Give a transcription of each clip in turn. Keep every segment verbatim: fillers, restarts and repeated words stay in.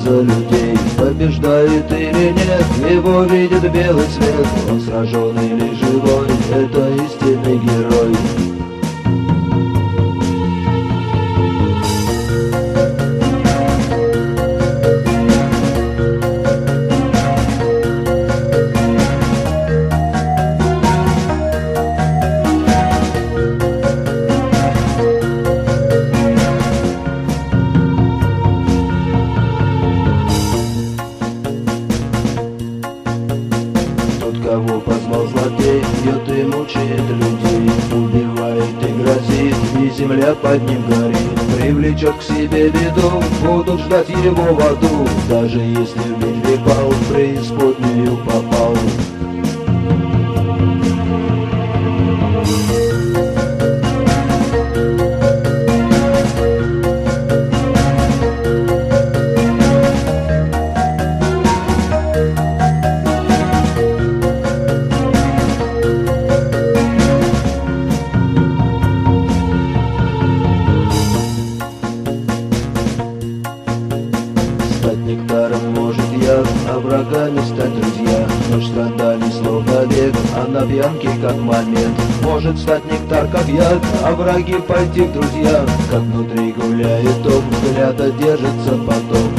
за людей. Побеждает или нет, его видит белый свет. Он сражен или живой, это истинный герой. Кого позвал злодей, бьет и мучает людей, убивает и грозит, и земля под ним горит. Привлечет к себе беду, будут ждать его в аду, даже если в битве пал, в преисподнюю попал. Нектаром может яд, а врагами стать друзья. Ночь страдали словно век, а на пьянке как момент. Может стать нектар как яд, а враги пойти в друзья. Как внутри гуляет ток, взгляда держится поток.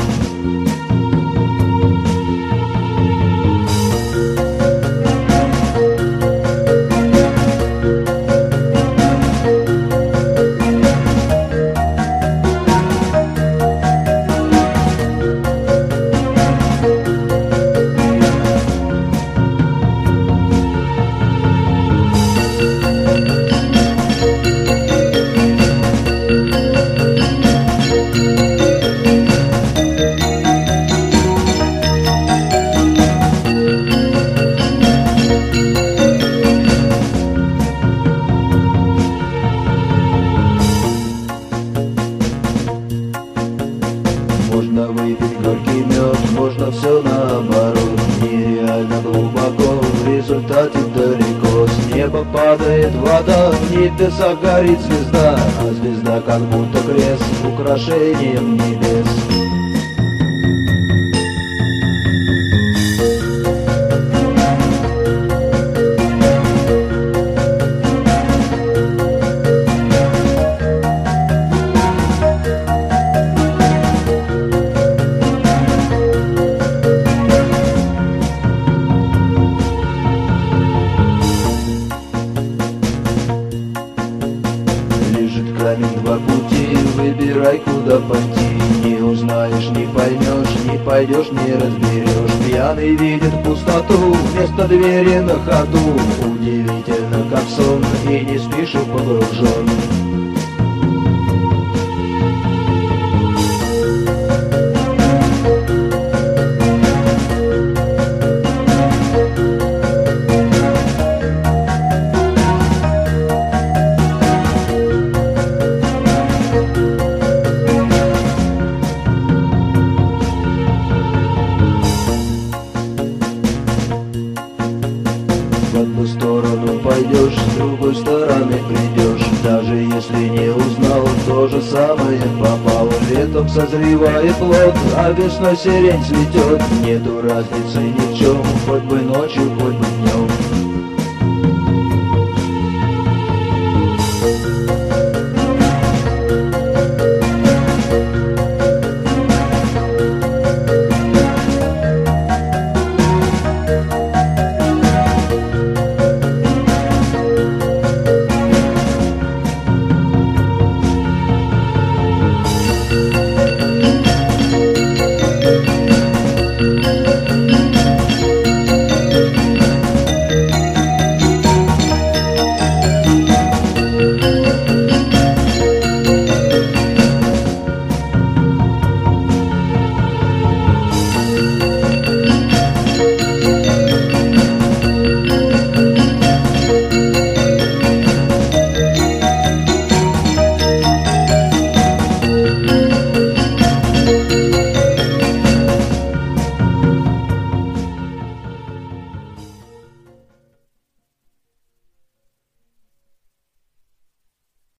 Можно выпить горький мед, можно все наоборот. Нереально глубоко, в результате далеко. С неба падает вода, в небесах горит звезда, а звезда как будто крест, украшением небес. Камень два пути, выбирай, куда пойти. Не узнаешь, не поймешь, не пойдешь, не разберешь. Пьяный видит пустоту вместо двери на ходу. Удивительно, как сон, и не спишь, и погружен. В одну сторону пойдешь, с другой стороны придешь. Даже если не узнал, то же самое попал. Летом созревает плод, а весной сирень цветет. Нету разницы ни в чем, хоть бы ночью, хоть бы днем.